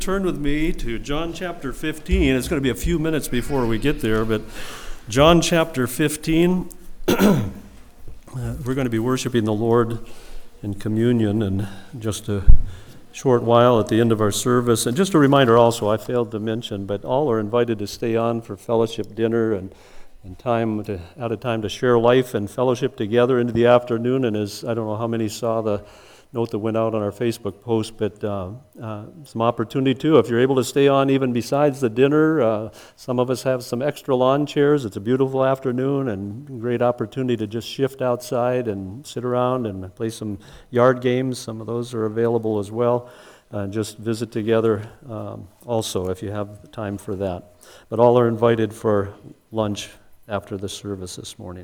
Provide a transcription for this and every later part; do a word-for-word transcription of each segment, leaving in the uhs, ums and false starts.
Turn with me to John chapter fifteen. It's going to be a few minutes before we get there, but John chapter fifteen, uh, we're going to be worshiping the Lord in communion in just a short while at the end of our service. And just a reminder also, I failed to mention, but all are invited to stay on for fellowship dinner and, and time to out of time to share life and fellowship together into the afternoon. And as I don't know how many saw the note that went out on our Facebook post, but uh, uh, some opportunity too. If you're able to stay on even besides the dinner, uh, some of us have some extra lawn chairs. It's a beautiful afternoon and great opportunity to just shift outside and sit around and play some yard games. Some of those are available as well. Uh, just visit together um, also if you have time for that. But all are invited for lunch after the service this morning.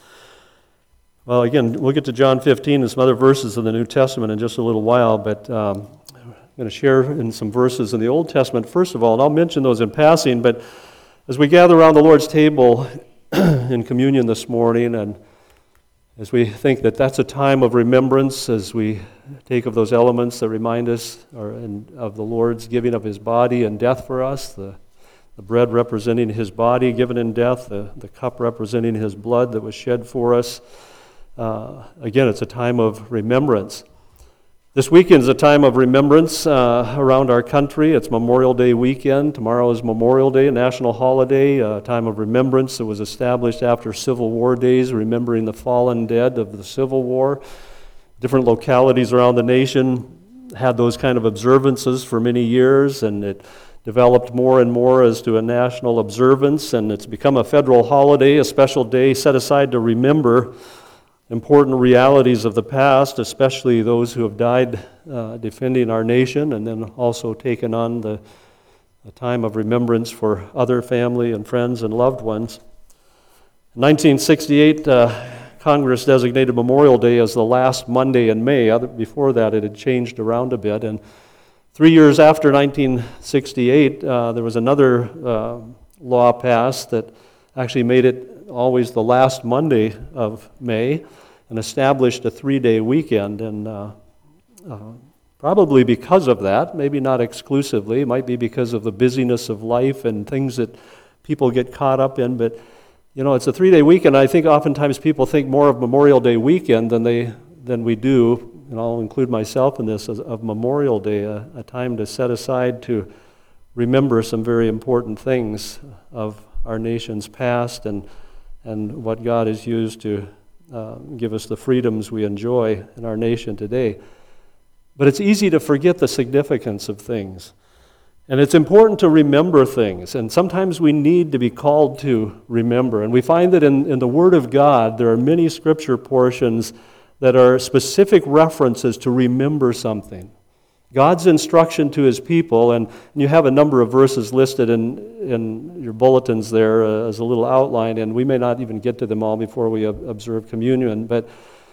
Well, again, we'll get to John fifteen and some other verses in the New Testament in just a little while, but um, I'm going to share in some verses in the Old Testament, first of all, and I'll mention those in passing, but as we gather around the Lord's table in communion this morning, and as we think that that's a time of remembrance, as we take of those elements that remind us or, and of the Lord's giving of His body and death for us, the, the bread representing His body given in death, the, the cup representing His blood that was shed for us. Uh, again, it's a time of remembrance. This weekend is a time of remembrance uh, around our country. It's Memorial Day weekend. Tomorrow is Memorial Day, a national holiday, a time of remembrance that was established after Civil War days, remembering the fallen dead of the Civil War. Different localities around the nation had those kind of observances for many years, and it developed more and more as to a national observance, and it's become a federal holiday, a special day set aside to remember important realities of the past, especially those who have died uh, defending our nation, and then also taken on the, the time of remembrance for other family and friends and loved ones. In nineteen sixty-eight, uh, Congress designated Memorial Day as the last Monday in May. Other, before that, it had changed around a bit. And three years after nineteen sixty-eight, uh, there was another uh, law passed that actually made it always the last Monday of May, and established a three-day weekend. And uh, uh, probably because of that, maybe not exclusively, it might be because of the busyness of life and things that people get caught up in, but you know, it's a three-day weekend. I think oftentimes people think more of Memorial Day weekend than they than we do, and I'll include myself in this, as, of Memorial Day, a, a time to set aside to remember some very important things of our nation's past and and what God has used to uh, give us the freedoms we enjoy in our nation today. But it's easy to forget the significance of things. And it's important to remember things, and sometimes we need to be called to remember. And we find that in, in the Word of God, there are many scripture portions that are specific references to remember something. God's instruction to His people, and you have a number of verses listed in, in your bulletins there uh, as a little outline, and we may not even get to them all before we ob- observe communion, but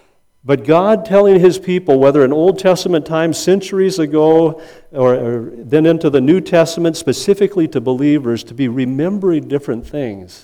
but God telling His people, whether in Old Testament times, centuries ago, or, or then into the New Testament, specifically to believers, to be remembering different things.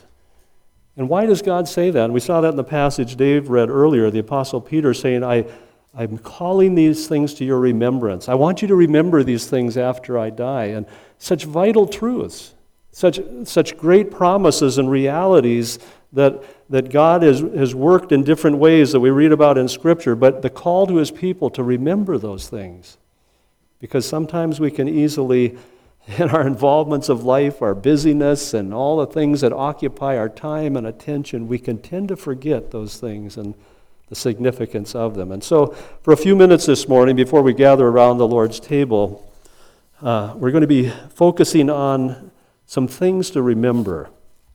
And why does God say that? And we saw that in the passage Dave read earlier, the Apostle Peter saying, I I'm calling these things to your remembrance. I want you to remember these things after I die. And such vital truths, such such great promises and realities that, that God has, has worked in different ways that we read about in Scripture, but the call to His people to remember those things. Because sometimes we can easily, in our involvements of life, our busyness, and all the things that occupy our time and attention, we can tend to forget those things and the significance of them. And so for a few minutes this morning, before we gather around the Lord's table, uh, we're going to be focusing on some things to remember.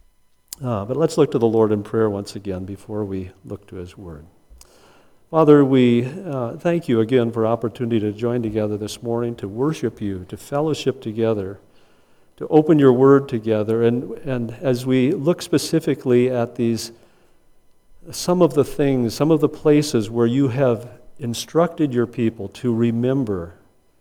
Uh, but let's look to the Lord in prayer once again before we look to His Word. Father, we uh, thank You again for opportunity to join together this morning, to worship You, to fellowship together, to open Your Word together. And, and as we look specifically at these some of the things, some of the places where You have instructed Your people to remember,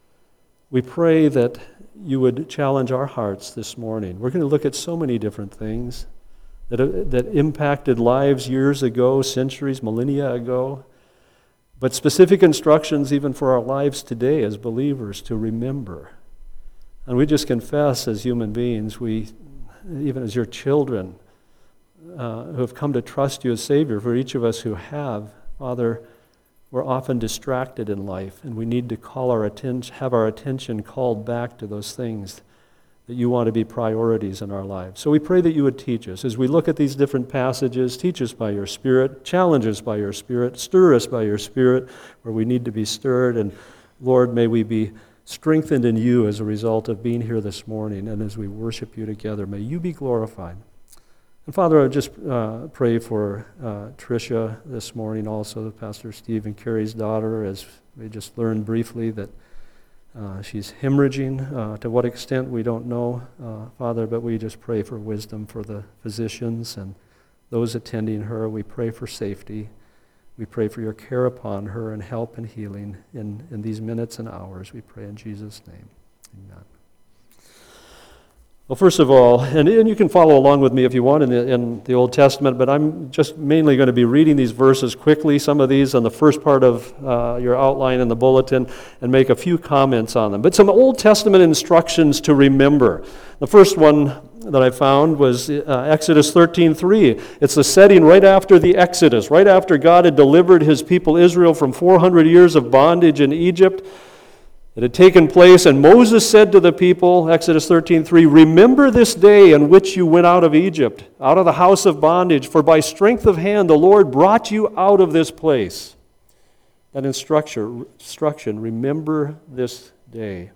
we pray that You would challenge our hearts this morning. We're going to look at so many different things that, that impacted lives years ago, centuries, millennia ago, but specific instructions even for our lives today as believers to remember. And we just confess as human beings, we, even as your children, uh, who have come to trust you as Savior, for each of us who have, Father, we're often distracted in life, and we need to call our attention, have our attention called back to those things that you want to be priorities in our lives. So we pray that you would teach us. As we look at these different passages, teach us by your Spirit, challenge us by your Spirit, stir us by your Spirit where we need to be stirred, and Lord, may we be strengthened in you as a result of being here this morning, and as we worship you together, may you be glorified. And Father, I just uh, pray for uh, Tricia this morning, also Pastor Steve and Carrie's daughter, as we just learned briefly that uh, she's hemorrhaging. Uh, to what extent, we don't know, uh, Father, but we just pray for wisdom for the physicians and those attending her. We pray for safety. We pray for your care upon her and help and healing in, in these minutes and hours. We pray in Jesus' name. Amen. Well, first of all, and, and you can follow along with me if you want in the, in the Old Testament, but I'm just mainly going to be reading these verses quickly, some of these on the first part of uh, your outline in the bulletin, and make a few comments on them. But some Old Testament instructions to remember. The first one that I found was uh, Exodus thirteen three. It's the setting right after the Exodus, right after God had delivered his people Israel from four hundred years of bondage in Egypt. It had taken place, and Moses said to the people, Exodus thirteen three, "Remember this day in which you went out of Egypt, out of the house of bondage, for by strength of hand the Lord brought you out of this place." That instruction, instruction remember this day.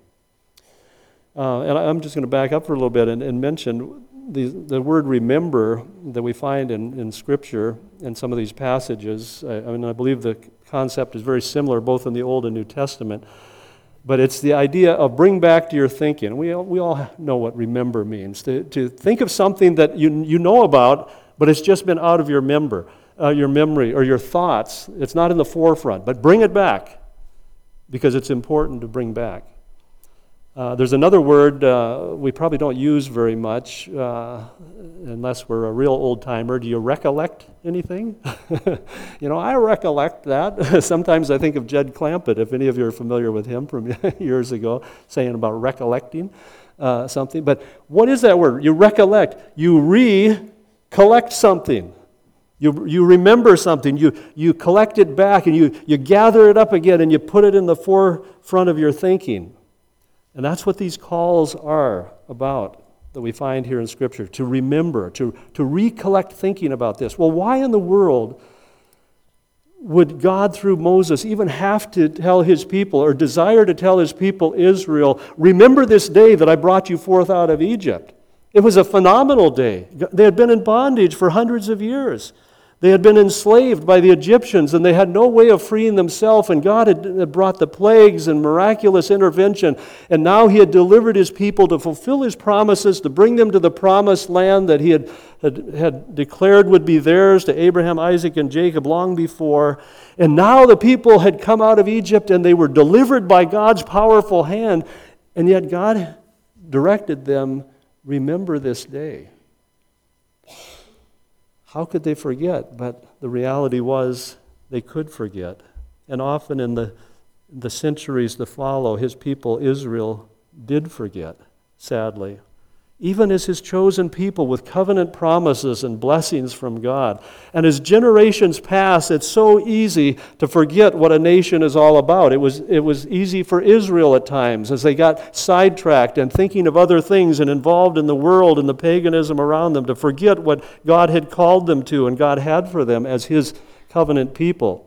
Uh, and I'm just going to back up for a little bit and, and mention the, the word remember that we find in, in Scripture in some of these passages. I, I mean, I believe the concept is very similar both in the Old and New Testament. But it's the idea of bring back to your thinking. We all, we all know what remember means. To, to think of something that you, you know about, but it's just been out of your member, uh, your memory or your thoughts. It's not in the forefront, but bring it back because it's important to bring back. Uh, there's another word uh, we probably don't use very much uh, unless we're a real old-timer. Do you recollect anything? You know, I recollect that. Sometimes I think of Jed Clampett, if any of you are familiar with him from years ago, saying about recollecting uh, something. But what is that word? You recollect. You recollect something. You, you remember something. You, you collect it back and you, you gather it up again and you put it in the forefront of your thinking. And that's what these calls are about that we find here in Scripture, to remember, to, to recollect thinking about this. Well, why in the world would God, through Moses, even have to tell his people or desire to tell his people, Israel, remember this day that I brought you forth out of Egypt? It was a phenomenal day. They had been in bondage for hundreds of years. They had been enslaved by the Egyptians, and they had no way of freeing themselves, and God had brought the plagues and miraculous intervention, and now he had delivered his people to fulfill his promises, to bring them to the promised land that he had, had, had declared would be theirs to Abraham, Isaac, and Jacob long before. And now the people had come out of Egypt, and they were delivered by God's powerful hand, and yet God directed them, remember this day. How could they forget? But the reality was they could forget. And often in the, the centuries to follow, his people, Israel, did forget, sadly. Even as his chosen people with covenant promises and blessings from God. And as generations pass, it's so easy to forget what a nation is all about. It was, it was easy for Israel at times as they got sidetracked and thinking of other things and involved in the world and the paganism around them to forget what God had called them to and God had for them as his covenant people.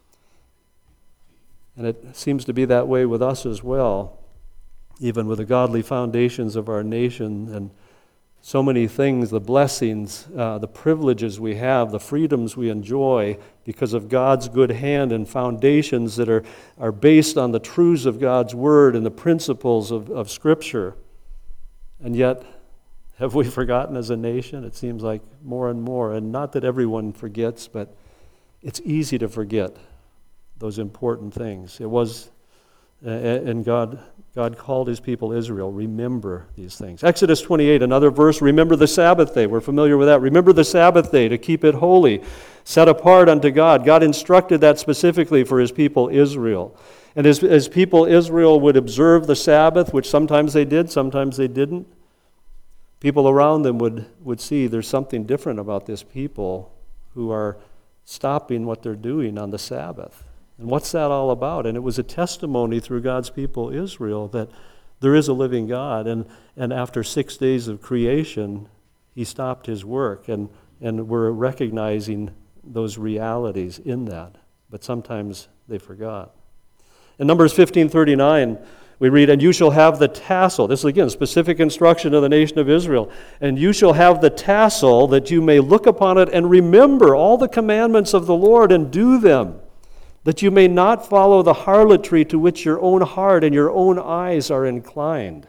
And it seems to be that way with us as well. Even with the godly foundations of our nation and so many things, the blessings, uh, the privileges we have, the freedoms we enjoy because of God's good hand and foundations that are, are based on the truths of God's Word and the principles of, of Scripture. And yet, have we forgotten as a nation? It seems like more and more. And not that everyone forgets, but it's easy to forget those important things. It was, uh, and God... God called his people Israel, remember these things. Exodus twenty-eight, another verse, remember the Sabbath day. We're familiar with that. Remember the Sabbath day to keep it holy, set apart unto God. God instructed that specifically for his people Israel. And as, as people, Israel would observe the Sabbath, which sometimes they did, sometimes they didn't, people around them would, would see there's something different about this people who are stopping what they're doing on the Sabbath. And what's that all about? And it was a testimony through God's people, Israel, that there is a living God. And, and after six days of creation, he stopped his work. And, and we're recognizing those realities in that. But sometimes they forgot. In Numbers fifteen thirty-nine, we read, and you shall have the tassel. This is again specific instruction to the nation of Israel. And you shall have the tassel that you may look upon it and remember all the commandments of the Lord and do them, that you may not follow the harlotry to which your own heart and your own eyes are inclined.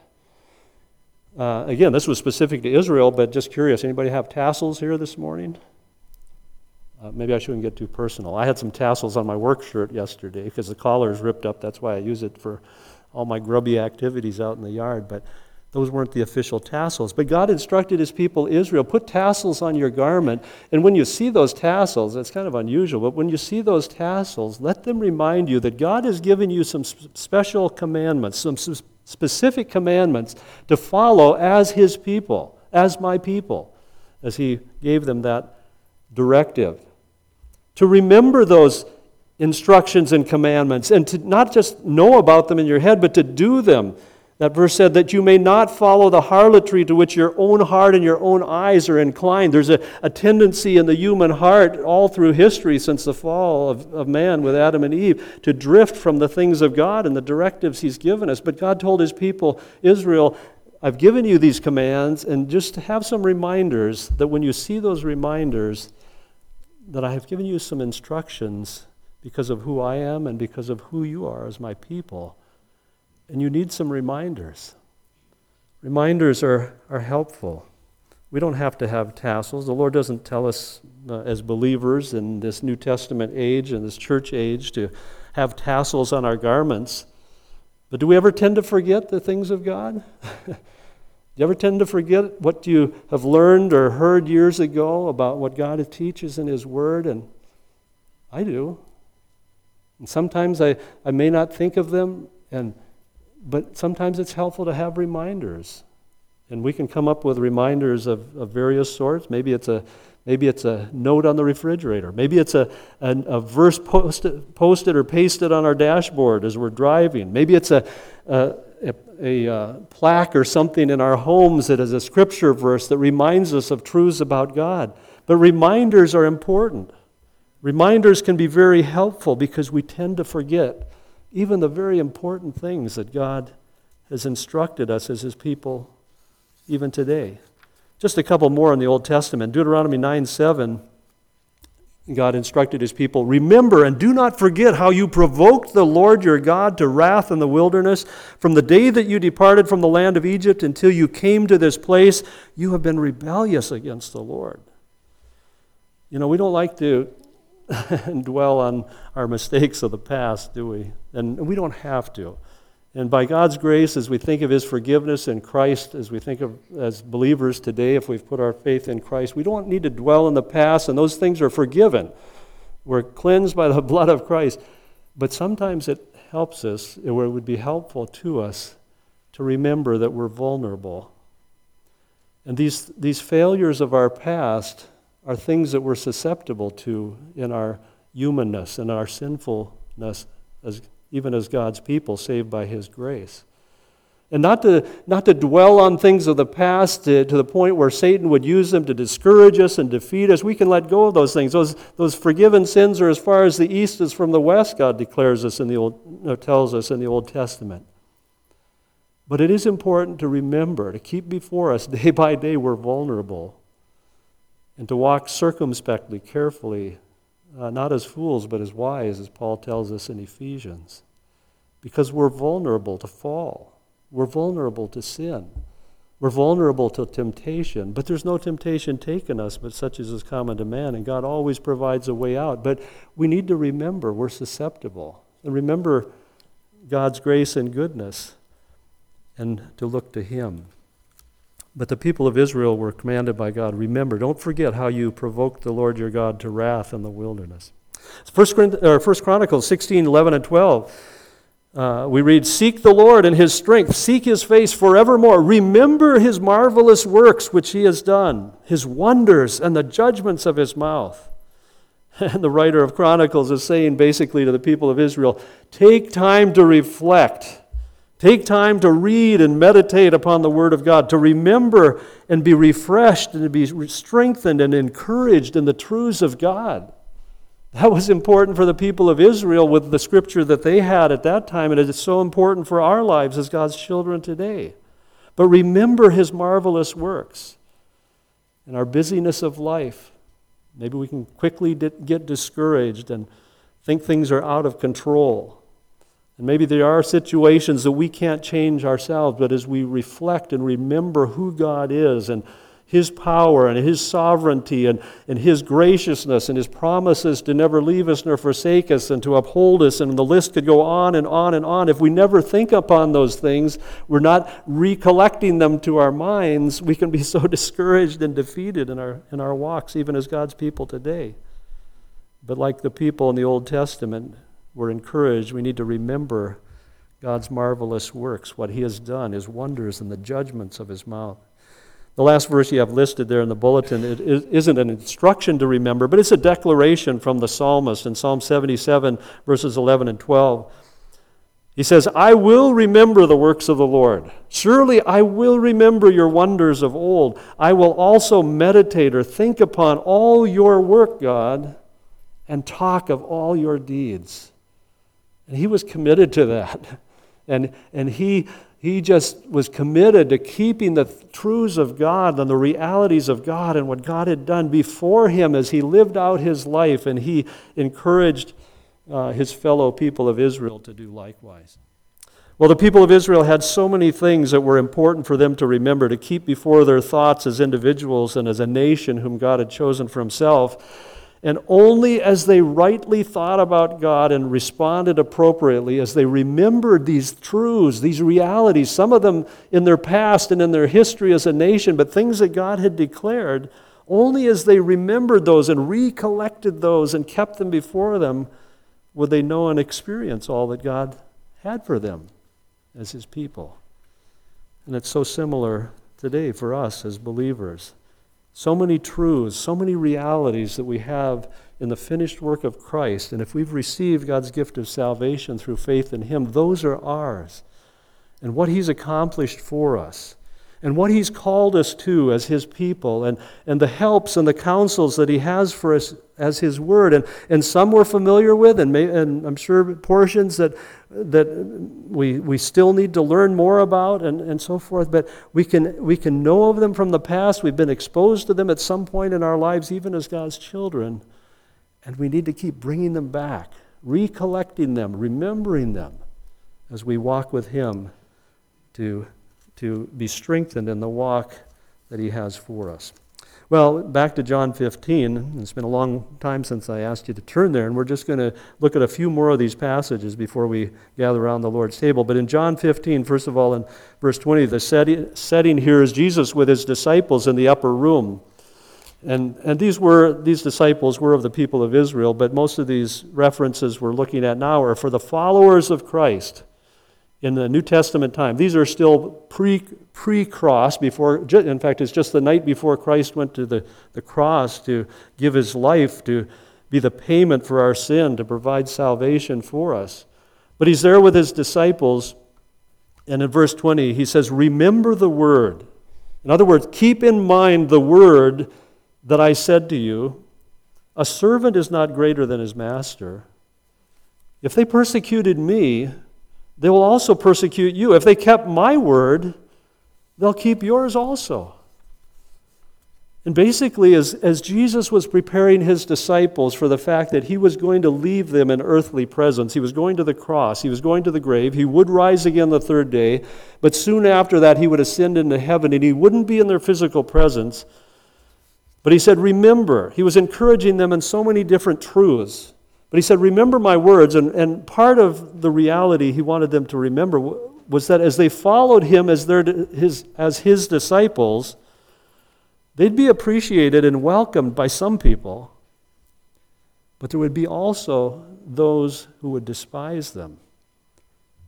Uh, again, this was specific to Israel, but just curious, anybody have tassels here this morning? Uh, maybe I shouldn't get too personal. I had some tassels on my work shirt yesterday because the collar is ripped up. That's why I use it for all my grubby activities out in the yard. But those weren't the official tassels. But God instructed his people Israel, put tassels on your garment. And when you see those tassels, it's kind of unusual, but when you see those tassels, let them remind you that God has given you some special commandments, some specific commandments to follow as his people, as my people, as he gave them that directive. To remember those instructions and commandments and to not just know about them in your head, but to do them. That verse said that you may not follow the harlotry to which your own heart and your own eyes are inclined. There's a, a tendency in the human heart all through history since the fall of, of man with Adam and Eve to drift from the things of God and the directives he's given us. But God told his people, Israel, I've given you these commands, and just to have some reminders that when you see those reminders, that I have given you some instructions because of who I am and because of who you are as my people. And you need some reminders. Reminders are, are helpful. We don't have to have tassels. The Lord doesn't tell us uh, as believers in this New Testament age and this church age to have tassels on our garments. But do we ever tend to forget the things of God? Do you ever tend to forget what you have learned or heard years ago about what God teaches in his word? And I do. And sometimes I, I may not think of them, and but sometimes it's helpful to have reminders. And we can come up with reminders of, of various sorts. Maybe it's a maybe it's a note on the refrigerator. Maybe it's a, a, a verse posted, posted or pasted on our dashboard as we're driving. Maybe it's a, a A, a uh, plaque or something in our homes that is a scripture verse that reminds us of truths about God. But reminders are important. Reminders can be very helpful because we tend to forget even the very important things that God has instructed us as his people even today. Just a couple more in the Old Testament. Deuteronomy nine seven. God instructed his people, remember and do not forget how you provoked the Lord your God to wrath in the wilderness. From the day that you departed from the land of Egypt until you came to this place, you have been rebellious against the Lord. You know, we don't like to dwell on our mistakes of the past, do we? And we don't have to. And by God's grace, as we think of his forgiveness in Christ, as we think of as believers today, if we've put our faith in Christ, we don't need to dwell in the past, and those things are forgiven. We're cleansed by the blood of Christ. But sometimes it helps us, or it would be helpful to us, to remember that we're vulnerable. And these, these failures of our past are things that we're susceptible to in our humanness and our sinfulness as even as God's people saved by his grace. And not to, not to dwell on things of the past to, to the point where Satan would use them to discourage us and defeat us. We can let go of those things. Those, those forgiven sins are as far as the east is from the west, God declares us in the Old, no, tells us in the Old Testament. But it is important to remember, to keep before us day by day we're vulnerable, and to walk circumspectly, carefully, Uh, not as fools, but as wise, as Paul tells us in Ephesians. Because we're vulnerable to fall. We're vulnerable to sin. We're vulnerable to temptation. But there's no temptation taken us, but such as is common to man. And God always provides a way out. But we need to remember we're susceptible. And remember God's grace and goodness. And to look to him. But the people of Israel were commanded by God, remember, don't forget how you provoked the Lord your God to wrath in the wilderness. First Chronicles sixteen, eleven, and twelve. Uh, we read, seek the Lord and his strength, seek his face forevermore. Remember his marvelous works which he has done, his wonders and the judgments of his mouth. And the writer of Chronicles is saying basically to the people of Israel, take time to reflect. Take time to read and meditate upon the Word of God, to remember and be refreshed and to be strengthened and encouraged in the truths of God. That was important for the people of Israel with the scripture that they had at that time, and it is so important for our lives as God's children today. But remember his marvelous works. In our busyness of life, maybe we can quickly get discouraged and think things are out of control. And maybe there are situations that we can't change ourselves, but as we reflect and remember who God is and his power and his sovereignty and, and his graciousness and his promises to never leave us nor forsake us and to uphold us, and the list could go on and on and on. If we never think upon those things, we're not recollecting them to our minds, we can be so discouraged and defeated in our, in our walks, even as God's people today. But like the people in the Old Testament, we're encouraged. We need to remember God's marvelous works, what he has done, his wonders and the judgments of his mouth. The last verse you have listed there in the bulletin, it isn't an instruction to remember, but it's a declaration from the psalmist in Psalm seventy-seven, verses eleven and twelve. He says, I will remember the works of the Lord. Surely I will remember your wonders of old. I will also meditate or think upon all your work, God, and talk of all your deeds. And he was committed to that. And, and he... He just was committed to keeping the truths of God and the realities of God and what God had done before him as he lived out his life, and he encouraged uh, his fellow people of Israel to do likewise. Well, the people of Israel had so many things that were important for them to remember, to keep before their thoughts as individuals and as a nation whom God had chosen for himself. And only as they rightly thought about God and responded appropriately, as they remembered these truths, these realities, some of them in their past and in their history as a nation, but things that God had declared, only as they remembered those and recollected those and kept them before them, would they know and experience all that God had for them as his people. And it's so similar today for us as believers. So many truths, so many realities that we have in the finished work of Christ. And if we've received God's gift of salvation through faith in him, those are ours. And what he's accomplished for us. And what he's called us to as his people. And, and the helps and the counsels that he has for us as his word. And, and some we're familiar with, and, may, and I'm sure portions that that we we still need to learn more about, and, and so forth. But we can we can know of them from the past. We've been exposed to them at some point in our lives, even as God's children. And we need to keep bringing them back, recollecting them, remembering them as we walk with him to, to be strengthened in the walk that he has for us. Well, back to John fifteen. It's been a long time since I asked you to turn there, and we're just going to look at a few more of these passages before we gather around the Lord's table. But in John fifteen, first of all, in verse twenty, the setting here is Jesus with his disciples in the upper room. And, and these were these disciples were of the people of Israel, but most of these references we're looking at now are for the followers of Christ in the New Testament time. These are still pre, pre-cross, before, in fact, it's just the night before Christ went to the, the cross to give his life, to be the payment for our sin, to provide salvation for us. But he's there with his disciples, and in verse twenty, he says, remember the word. In other words, keep in mind the word that I said to you, a servant is not greater than his master. If they persecuted me, they will also persecute you. If they kept my word, they'll keep yours also. And basically, as, as Jesus was preparing his disciples for the fact that he was going to leave them in earthly presence, he was going to the cross, he was going to the grave, he would rise again the third day, but soon after that he would ascend into heaven, and he wouldn't be in their physical presence. But he said, remember. He was encouraging them in so many different truths. But he said, remember my words. And, and part of the reality he wanted them to remember was that as they followed him as, their, his, as his disciples, they'd be appreciated and welcomed by some people. But there would be also those who would despise them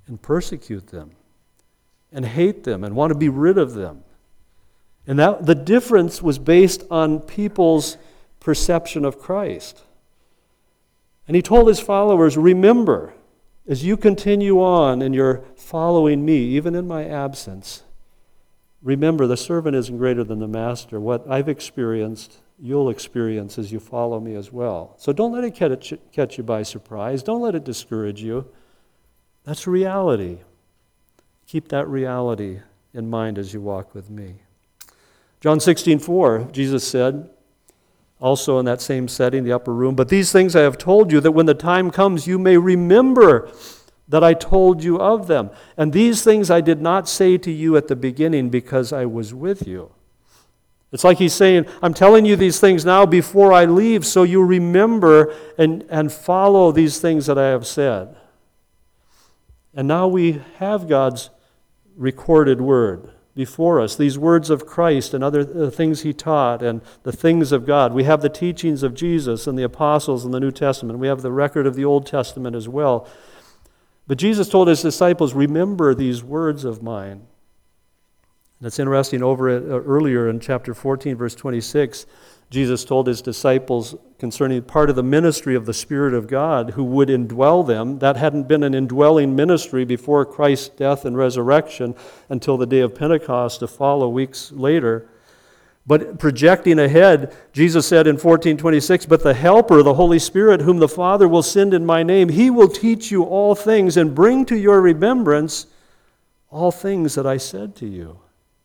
and persecute them and hate them and want to be rid of them. And that the difference was based on people's perception of Christ. And he told his followers, remember, as you continue on and you're following me, even in my absence, remember the servant isn't greater than the master. What I've experienced, you'll experience as you follow me as well. So don't let it catch, catch you by surprise. Don't let it discourage you. That's reality. Keep that reality in mind as you walk with me. John sixteen four, Jesus said, also in that same setting, the upper room, but these things I have told you, that when the time comes you may remember that I told you of them. And these things I did not say to you at the beginning because I was with you. It's like he's saying, I'm telling you these things now before I leave so you remember and, and follow these things that I have said. And now we have God's recorded word before us, these words of Christ and other uh, things he taught and the things of God. We have the teachings of Jesus and the apostles in the New Testament. We have the record of the Old Testament as well. But Jesus told his disciples, remember these words of mine. And it's interesting, over it, uh, earlier in chapter fourteen, verse twenty-six, Jesus told his disciples concerning part of the ministry of the Spirit of God who would indwell them. That hadn't been an indwelling ministry before Christ's death and resurrection until the day of Pentecost to follow weeks later. But projecting ahead, Jesus said in fourteen twenty-six, but the Helper, the Holy Spirit, whom the Father will send in my name, he will teach you all things and bring to your remembrance all things that I said to you.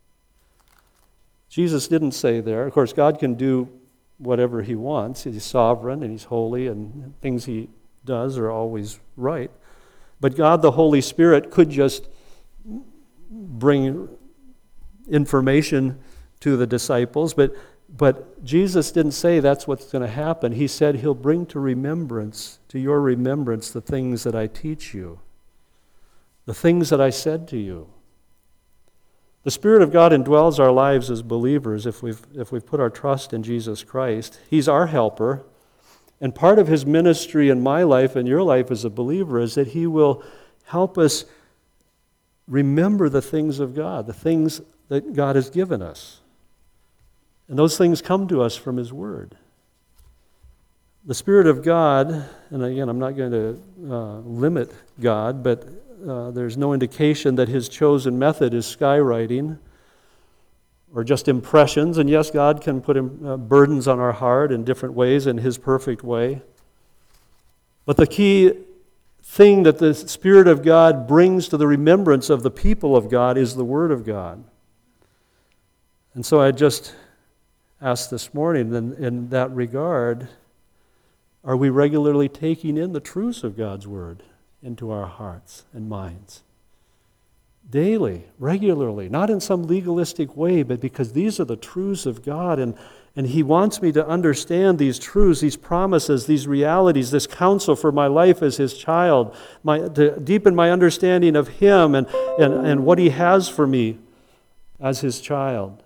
Jesus didn't say there, of course, God can do whatever he wants. He's sovereign and he's holy and things he does are always right. But God, the Holy Spirit, could just bring information to the disciples, but, but Jesus didn't say that's what's going to happen. He said he'll bring to remembrance, to your remembrance, the things that I teach you, the things that I said to you. The Spirit of God indwells our lives as believers if we've, if we've put our trust in Jesus Christ. He's our helper. And part of his ministry in my life and your life as a believer is that he will help us remember the things of God, the things that God has given us. And those things come to us from his word. The Spirit of God, and again, I'm not going to uh, limit God, but Uh, there's no indication that his chosen method is skywriting or just impressions. And yes, God can put uh, burdens on our heart in different ways in his perfect way. But the key thing that the Spirit of God brings to the remembrance of the people of God is the Word of God. And so I just asked this morning, in, in that regard, are we regularly taking in the truths of God's Word into our hearts and minds? Daily, regularly, not in some legalistic way, but because these are the truths of God, and, and he wants me to understand these truths, these promises, these realities, this counsel for my life as his child, my, to deepen my understanding of him and, and, and what he has for me as his child.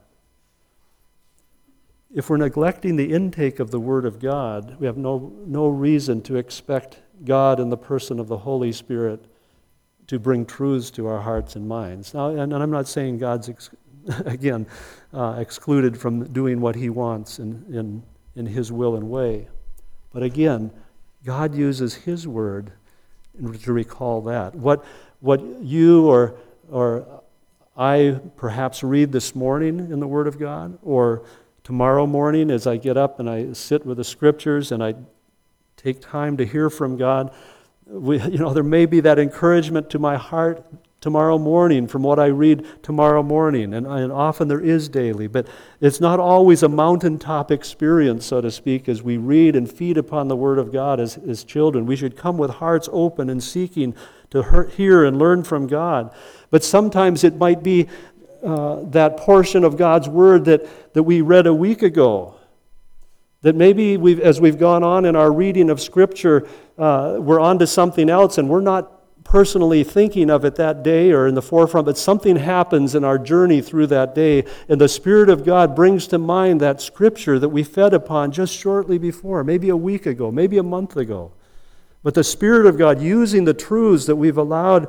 If we're neglecting the intake of the Word of God, we have no, no reason to expect God in the person of the Holy Spirit to bring truths to our hearts and minds. Now, and, and I'm not saying God's, ex- again, uh, excluded from doing what he wants in, in, in his will and way. But again, God uses his word to recall that. What, what you or, or I perhaps read this morning in the Word of God, or tomorrow morning as I get up and I sit with the Scriptures and I take time to hear from God, we, you know, there may be that encouragement to my heart tomorrow morning from what I read tomorrow morning, and, and often there is daily, but it's not always a mountaintop experience, so to speak, as we read and feed upon the Word of God as, as children. We should come with hearts open and seeking to hear and learn from God. But sometimes it might be uh, that portion of God's Word that, that we read a week ago, that maybe we've, as we've gone on in our reading of Scripture, uh, we're on to something else and we're not personally thinking of it that day or in the forefront, but something happens in our journey through that day, and the Spirit of God brings to mind that Scripture that we fed upon just shortly before, maybe a week ago, maybe a month ago. But the Spirit of God using the truths that we've allowed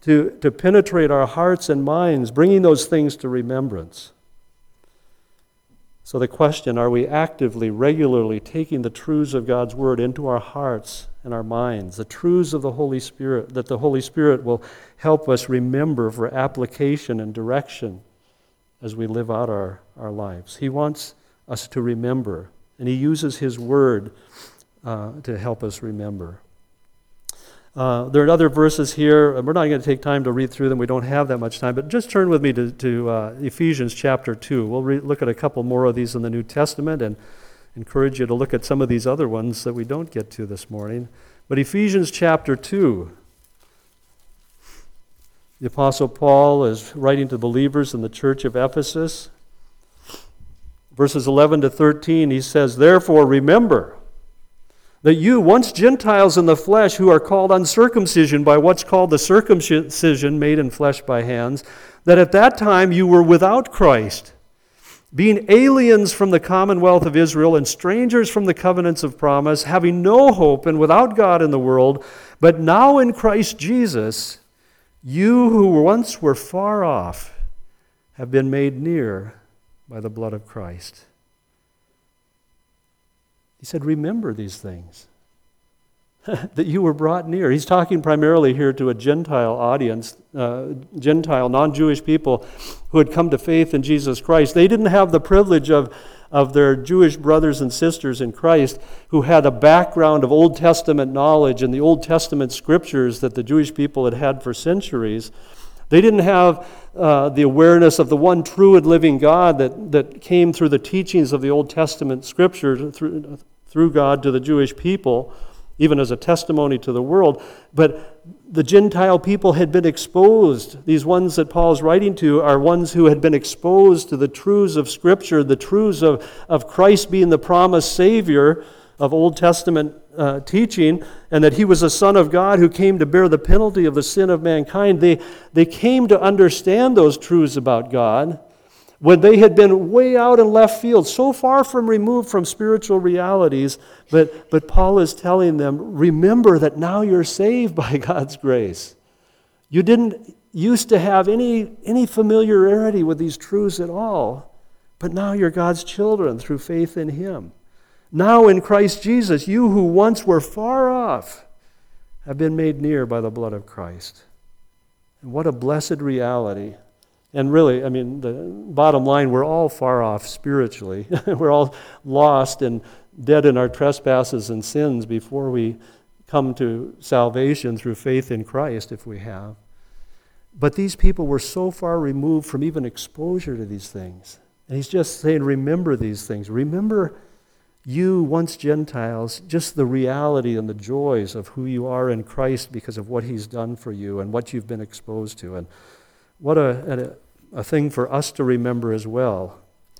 to, to penetrate our hearts and minds, bringing those things to remembrance. So the question, are we actively, regularly taking the truths of God's Word into our hearts and our minds, the truths of the Holy Spirit, that the Holy Spirit will help us remember for application and direction as we live out our, our lives? He wants us to remember, and He uses His Word uh, to help us remember. Uh, there are other verses here, and we're not going to take time to read through them. We don't have that much time, but just turn with me to, to uh, Ephesians chapter two. We'll re- look at a couple more of these in the New Testament and encourage you to look at some of these other ones that we don't get to this morning. But Ephesians chapter two, the Apostle Paul is writing to believers in the church of Ephesus. Verses eleven to thirteen, he says, "Therefore remember that you, once Gentiles in the flesh, who are called uncircumcision by what's called the circumcision made in flesh by hands, that at that time you were without Christ, being aliens from the commonwealth of Israel and strangers from the covenants of promise, having no hope and without God in the world, but now in Christ Jesus, you who once were far off have been made near by the blood of Christ." He said, remember these things, that you were brought near. He's talking primarily here to a Gentile audience, uh, Gentile, non-Jewish people who had come to faith in Jesus Christ. They didn't have the privilege of, of their Jewish brothers and sisters in Christ who had a background of Old Testament knowledge and the Old Testament scriptures that the Jewish people had had for centuries. They didn't have uh, the awareness of the one true and living God that, that came through the teachings of the Old Testament Scripture through, through God to the Jewish people, even as a testimony to the world. But the Gentile people had been exposed. These ones that Paul's writing to are ones who had been exposed to the truths of Scripture, the truths of, of Christ being the promised Savior of Old Testament uh, teaching, and that He was a Son of God who came to bear the penalty of the sin of mankind. They, they came to understand those truths about God when they had been way out in left field, so far from removed from spiritual realities. But, but Paul is telling them, remember that now you're saved by God's grace. You didn't used to have any, any familiarity with these truths at all, but now you're God's children through faith in Him. Now in Christ Jesus, you who once were far off have been made near by the blood of Christ. And what a blessed reality. And really, I mean, the bottom line, we're all far off spiritually. We're all lost and dead in our trespasses and sins before we come to salvation through faith in Christ, if we have. But these people were so far removed from even exposure to these things. And he's just saying, remember these things. Remember you, once Gentiles, just the reality and the joys of who you are in Christ because of what He's done for you and what you've been exposed to. And what a, a, a thing for us to remember as well.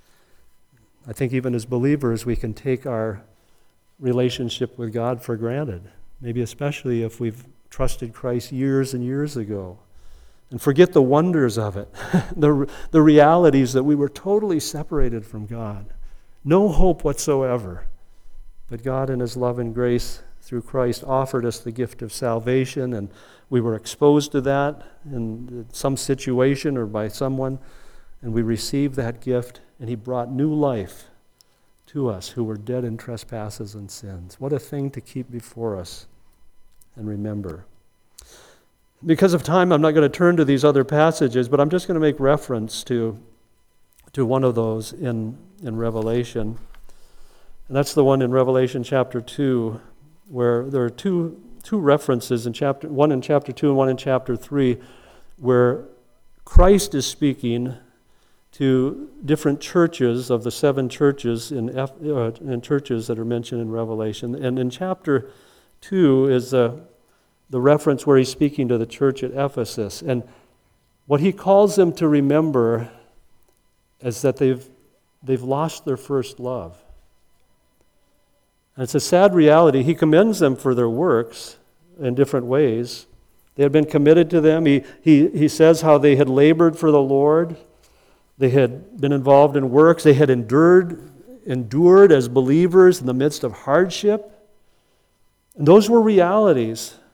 I think even as believers, we can take our relationship with God for granted, maybe especially if we've trusted Christ years and years ago, and forget the wonders of it, the, the realities that we were totally separated from God. No hope whatsoever. But God in His love and grace through Christ offered us the gift of salvation, and we were exposed to that in some situation or by someone, and we received that gift, and He brought new life to us who were dead in trespasses and sins. What a thing to keep before us and remember. Because of time, I'm not going to turn to these other passages, but I'm just going to make reference to, to one of those in in Revelation. And that's the one in Revelation chapter two, where there are two two references in chapter one in chapter two and one in chapter three, where Christ is speaking to different churches of the seven churches in, F, uh, in churches that are mentioned in Revelation. And in chapter two is uh, the reference where He's speaking to the church at Ephesus. And what He calls them to remember is that they've They've lost their first love. And it's a sad reality. He commends them for their works in different ways. They had been committed to them. He, he, he says how they had labored for the Lord. They had been involved in works. They had endured, endured as believers in the midst of hardship. And those were realities.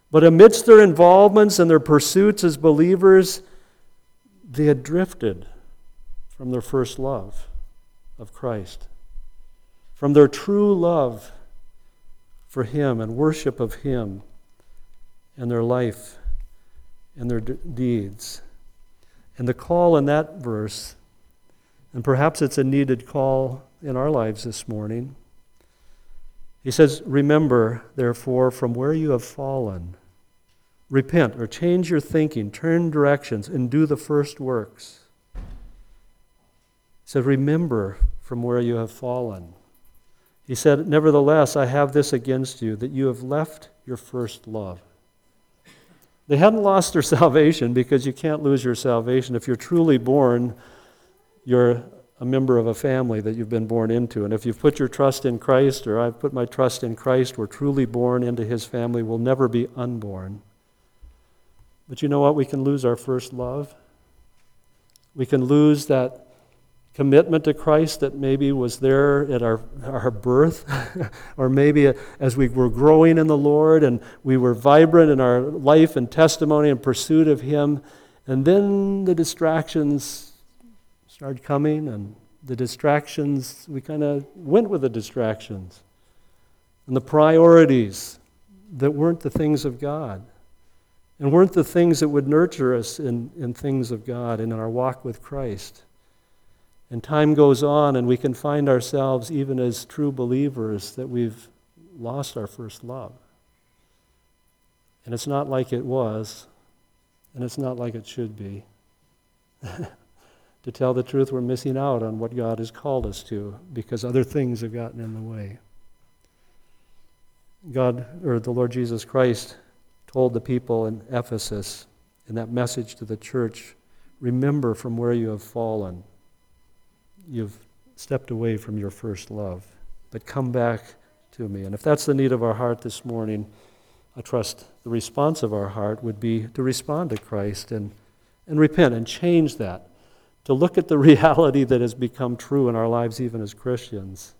But amidst their involvements and their pursuits as believers, they had drifted from their first love of Christ, from their true love for Him and worship of Him and their life and their d- deeds. And the call in that verse, and perhaps it's a needed call in our lives this morning, he says, remember, therefore, from where you have fallen. Repent or change your thinking, turn directions, and do the first works. He said, remember from where you have fallen. He said, nevertheless, I have this against you, that you have left your first love. They hadn't lost their salvation, because you can't lose your salvation. If you're truly born, you're a member of a family that you've been born into. And if you've put your trust in Christ, or I've put my trust in Christ, we're truly born into His family. We'll never be unborn. But you know what? We can lose our first love. We can lose that commitment to Christ that maybe was there at our, our birth, or maybe as we were growing in the Lord and we were vibrant in our life and testimony and pursuit of Him. And then the distractions started coming, and the distractions, we kind of went with the distractions and the priorities that weren't the things of God and weren't the things that would nurture us in, in things of God and in our walk with Christ. And time goes on, and we can find ourselves, even as true believers, that we've lost our first love. And it's not like it was, and it's not like it should be. To tell the truth, we're missing out on what God has called us to because other things have gotten in the way. God, or the Lord Jesus Christ, told the people in Ephesus, in that message to the church, remember from where you have fallen. You've stepped away from your first love, but come back to me. And if that's the need of our heart this morning, I trust the response of our heart would be to respond to Christ and, and repent and change that. To look at the reality that has become true in our lives even as Christians,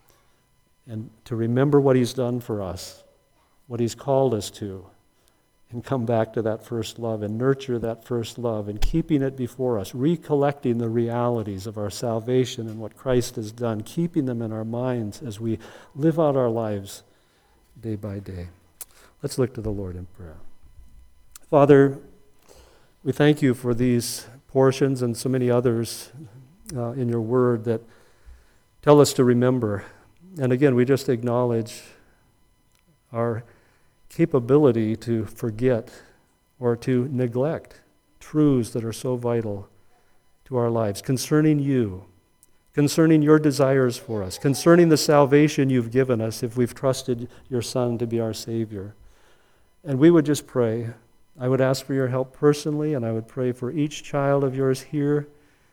and to remember what He's done for us, what He's called us to, and come back to that first love and nurture that first love and keeping it before us, recollecting the realities of our salvation and what Christ has done, keeping them in our minds as we live out our lives day by day. Let's look to the Lord in prayer. Father, we thank You for these portions and so many others uh, in Your Word that tell us to remember. And again, we just acknowledge our capability to forget or to neglect truths that are so vital to our lives concerning You, concerning Your desires for us, concerning the salvation You've given us if we've trusted Your Son to be our Savior. And we would just pray. I would ask for Your help personally, and I would pray for each child of Yours here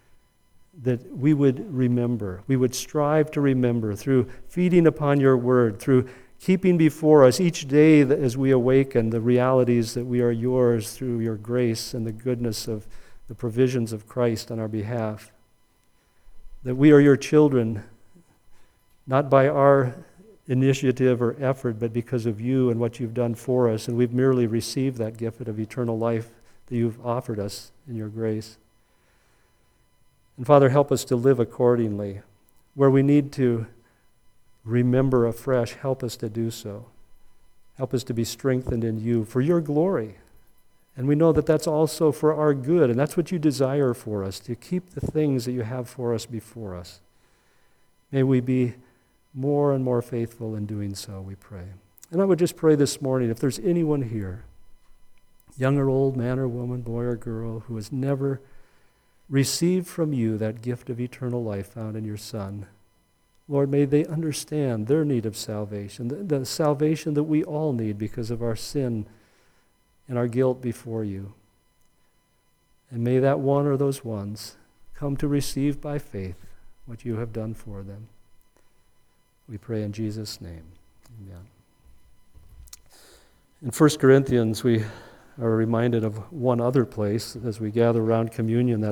that we would remember. We would strive to remember through feeding upon Your Word, through keeping before us each day as we awaken the realities that we are Yours through Your grace and the goodness of the provisions of Christ on our behalf. That we are Your children, not by our initiative or effort, but because of You and what You've done for us, and we've merely received that gift of eternal life that You've offered us in Your grace. And Father, help us to live accordingly. Where we need to remember afresh, help us to do so. Help us to be strengthened in You for Your glory. And we know that that's also for our good, and that's what You desire for us, to keep the things that You have for us before us. May we be more and more faithful in doing so, we pray. And I would just pray this morning, if there's anyone here, young or old, man or woman, boy or girl, who has never received from You that gift of eternal life found in Your Son, Lord, may they understand their need of salvation, the, the salvation that we all need because of our sin and our guilt before You. And may that one or those ones come to receive by faith what You have done for them. We pray in Jesus' name. Amen. In First Corinthians, we are reminded of one other place as we gather around communion. That